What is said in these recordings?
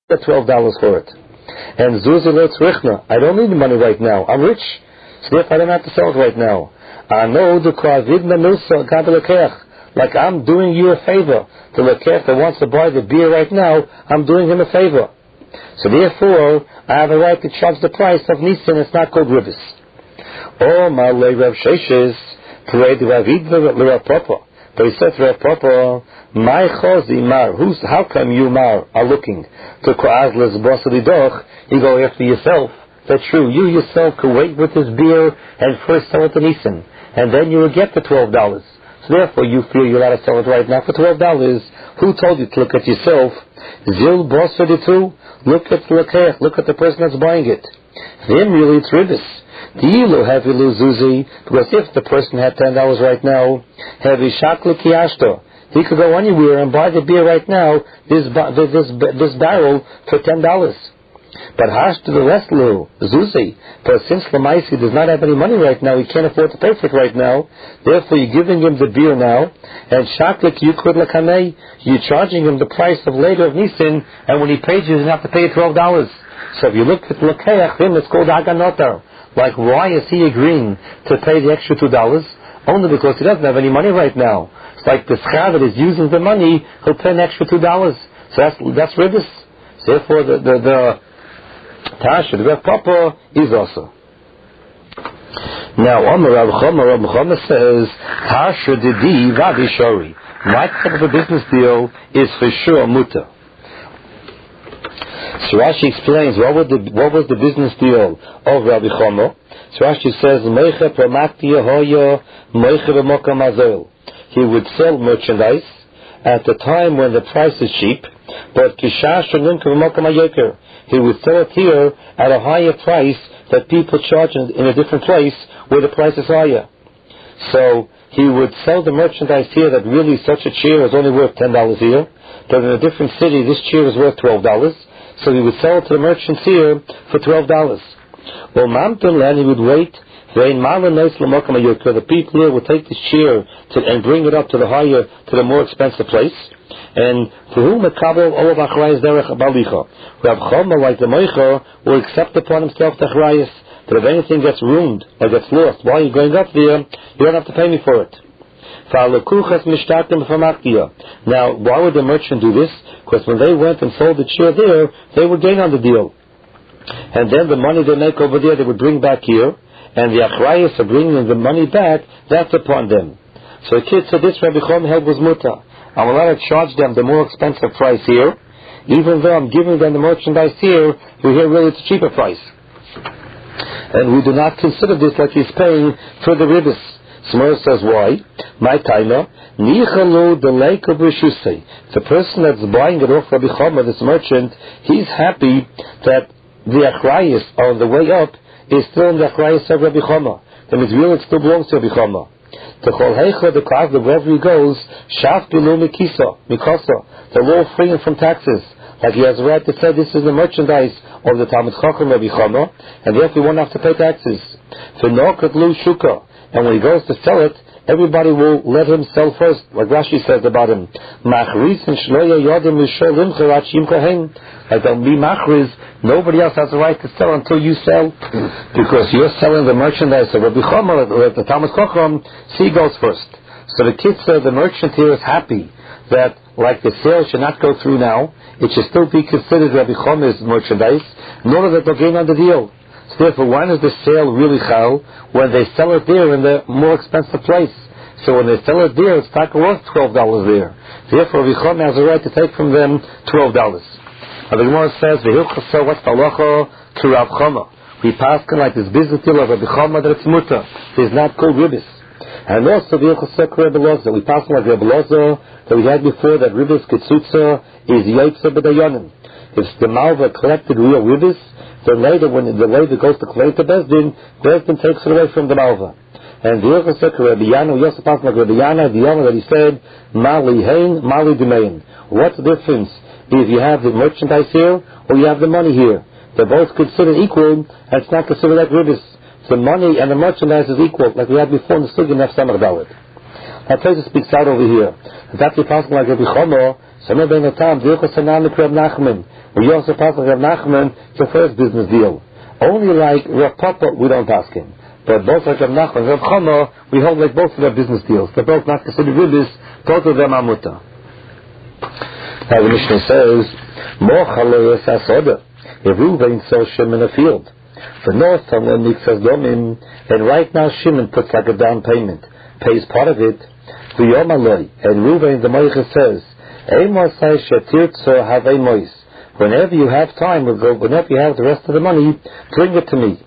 get $12 for it. And Zuzi Lotz Richna, I don't need the money right now. I'm rich, so therefore I don't have to sell it right now. I know the Kravidna Milsa Gabalekech. Like I'm doing you a favor. The Lekech that wants to buy the beer right now, I'm doing him a favor. So therefore, I have a right to charge the price of Nisan. It's not called Ribis. Oh, my Rav Sheshes, Parade Ravidna Rav Papa. But he said to Rav Papa, my Chosi Mar, how come you Mar are looking to Koazles Bosalidoch? You go after yourself. That's true. You yourself could wait with this beer and first sell it to Nisan, and then you will get the $12. So therefore, you feel you're allowed to sell it right now for $12. Who told you to look at yourself? Zil Bosalidu. Look at the Lekech. Look at the person that's buying it. Then really it's Ribis. Dilu heavy Zuzi, because if the person had $10 right now, heavy Shakli Kiashto, he could go anywhere and buy the beer right now, this barrel for $10. But Hash to the rest Zuzi, but since Lamaisi does not have any money right now, he can't afford to pay for it right now, therefore you're giving him the beer now, and Shaklik Yukud Lakamei, you're charging him the price of later of Nisan, and when he pays you, he's have to pay $12. So if you look at Lakeach, then it's called Haganotar. Like, why is he agreeing to pay the extra $2? Only because he doesn't have any money right now. It's like the schar that is using the money, he'll pay an extra $2. So that's Ribis. So therefore, the Tasha, the Rav Papa, is also. Now, Rav Chama says, Tasha Didi Vavi Shori. My type of a business deal is for sure muta. So Rashi explains what was the business deal of Rabbi Chama. So Rashi says, he would sell merchandise at the time when the price is cheap, but he would sell it here at a higher price that people charge in a different place where the price is higher. So he would sell the merchandise here that really such a chair is only worth $10 here, but in a different city this chair is worth $12. So he would sell it to the merchants here for $12. Well, Mamton, he would wait. The people here would take this chair and bring it up to the more expensive place. And for whom a kabel all of achrayas derech balicha. Rav Chama, like the Moicha, will accept upon himself the achrayas that if anything gets ruined or gets lost while you're going up there, you don't have to pay me for it. Now, why would the merchant do this? Because when they went and sold the chair there, they would gain on the deal. And then the money they make over there, they would bring back here. And the achrayas are bringing the money back, that's upon them. So the kid said, this Rabbi Chama held was muta. I'm allowed to charge them the more expensive price here. Even though I'm giving them the merchandise here, we're here really at a cheaper price. And we do not consider this like he's paying for the ribis. Smur says, why? My taina, nichalu the lake of Rishusei. The person that's buying it off Rabbi Chama, this merchant, he's happy that the achrayas on the way up is still in the achrayas of Rabbi Chama. That means really it still belongs to Rabbi Chama. The Chol Heicha, the class, wherever he goes, Shaf Bilu Mikasa, the law freeing him from taxes. Like he has a right to say this is the merchandise of the Talmud Chacham Rabbi Chama, and therefore he won't have to pay taxes. V'nokat Lu Shuka. And when he goes to sell it, everybody will let him sell first, like Rashi says about him. Machriz and Shloya Yodim Lisholim Charachim Kohen. Like they'll be machriz, nobody else has the right to sell until you sell, because you're selling the merchandise of Rabbi Chama, or the Talmud Chacham, so he goes first. So the kid said the merchant here is happy that, like, the sale should not go through now, it should still be considered Rabbi Chama's merchandise, in order that they'll gain on the deal. So therefore, when is the sale really chal? When they sell it there in the more expensive place. So when they sell it there, it's not worth $12 there. Therefore, Rabbi Chama has a right to take from them $12. Now the Gemara says, "V'hilchasa what's the halacha to Rav Chama?" We pass like this business deal of Rabbi Chama that it's muta. It's not called ribis. And also v'hilchasa Rabbi Loza. We pass like Rabbi Loza that we had before that ribis ketzutza is yaitza b'dayanim. If the malva collected real ribis, then later when the lady goes to claim to Bezdin takes it away from the malva. And the Yochasek Rabbi Yana, we also pass like Rabbi Yana, the Yama that he said, Mali Hain, Mali Dumain. What's the difference if you have the merchandise here or you have the money here? They're both considered equal, and it's not considered like ribis. The money and the merchandise is equal, like we had before in the Sugin of Samach Dalet. Now Tosfos speaks out over here. That's the passing like Rabbi Chama, So no bein otam d'ilchos hanami Reb Nachman. We also pass like Reb Nachman, it's the first business deal. Only like Rav Papa, we don't ask him. But both like Rav Nachman and Rav Chama, we hold like both of their business deals. They're both not considered ribbis, both of them are muta. Now the Mishnah says, Mo chaloyes asoda. If Reuven sells Shimon a field, for north someone mixes domim, and right now Shimon puts like a down payment, pays part of it, v'yom aloi, and Reuven the Moicha says, Eimosai shetirtzo havei mois. Whenever you have time, whenever you have the rest of the money, bring it to me.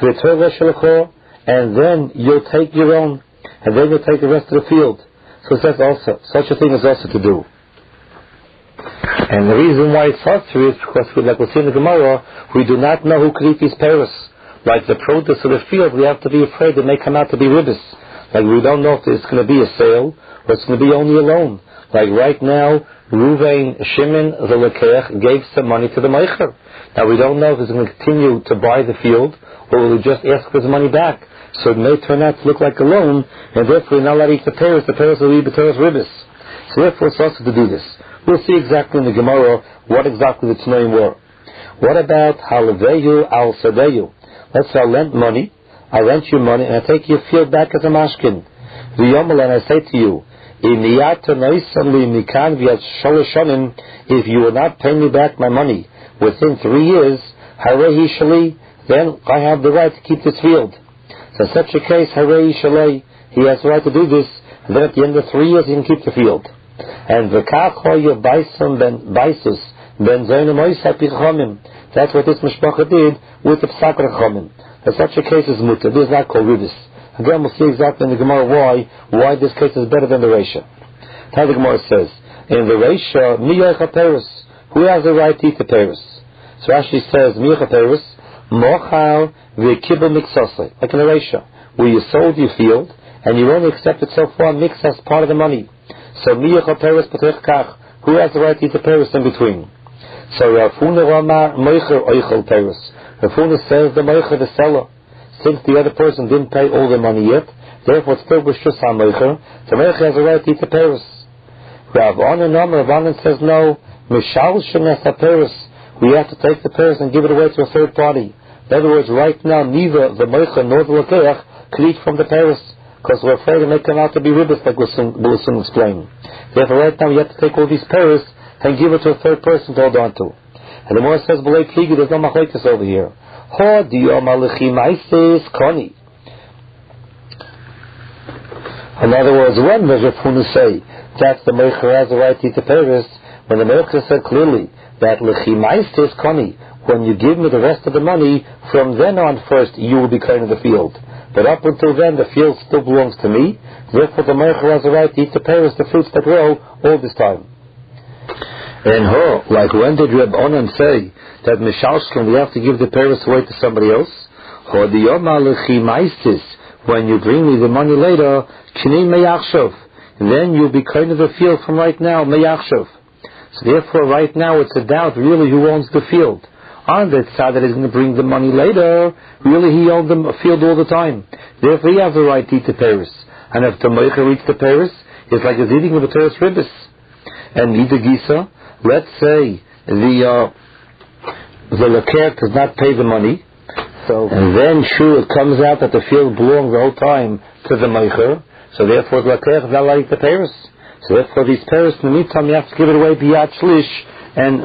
And then you'll take your own, and then you'll take the rest of the field. So it says also, such a thing is also to do. And the reason why it's hard to is because, like we'll see in the Gemara, we do not know who could eat these pears. Like the produce of the field, we have to be afraid it may come out to be ribbis. Like we don't know if it's going to be a sale, or it's going to be only a loan. Like right now, Reuven, Shimon, the Lekech, gave some money to the Meicher. Now we don't know if he's going to continue to buy the field, or will he just ask for his money back. So it may turn out to look like a loan, and therefore we're not allowed to eat the pears will be B'teres ribbis. So therefore it's also to do this. We'll see exactly in the Gemara what exactly the Tanoim were. What about Halaveyu al Sadeyu? Let's say I lent money, I rent you money, and I take your field back as a mashkin. V'yomel, and I say to you, if you will not pay me back my money within 3 years, then I have the right to keep this field. So in such a case, he has the right to do this, and then at the end of 3 years he can keep the field. And that's what this mishpacha did with the Psak Chachamim. In such a case is mutter. This is not called ribbis. Again, we'll see exactly in the Gemara why this case is better than the Reisha. How the Gemara says, in the Reisha, Miyach HaPeres, who has the right to eat the Peres? So Rashi says, Miyach HaPeres, Mochal v'kibel miksasle, like in the Reisha, where you sold your field, and you only accepted so far mix as part of the money. So Miyach HaPeres Patech Kach, who has the right to eat the Peres in between? So Rafuna Ramar Moicher Oichel Peres. Rafuna says the Moicher, the seller, since the other person didn't pay all the money yet, therefore it's still B'shus HaMoicher, the Moicher has the right to eat the Peres. Rav Anan says no, Mishal Shenes HaPeres, we have to take the Peres and give it away to a third party. In other words, right now neither the Moicher nor the Lekeach could eat from the Peres, because we're afraid it may come out to be ribbis, like we'll soon explain. Therefore right now we have to take all these Peres and give it to a third person to hold on to. And the Gemara says, B'lei Pligi, there's no machlekes over here. In other words, when does Rav Huna say that the Meicher has the right to eat the Peres, when the Meicher said clearly that Lechimaistes Koni, when you give me the rest of the money, from then on first you will be kind of the field. But up until then the field still belongs to me, therefore the Meicher has the right to eat the Peres, the fruits that grow, all this time. And like when did Reb Onan say that Mishalshkin we have to give the Peres away to somebody else? When you bring me the money later, then you'll be kind of the field from right now, meyachshov. So therefore right now it's a doubt really who owns the field. On that side that he's going to bring the money later, really he owned the field all the time. Therefore he has the right to eat the Peres. And if the Meicher eats the Peres, it's like he's eating the B'teres ribbis. And Nida Gisa, let's say the Lekech does not pay the money, and then sure it comes out that the field belongs the whole time to the Meicher, so therefore the Lekech is not like the Peres. So therefore these Peres, in the meantime, you have to give it away biyad shlish, and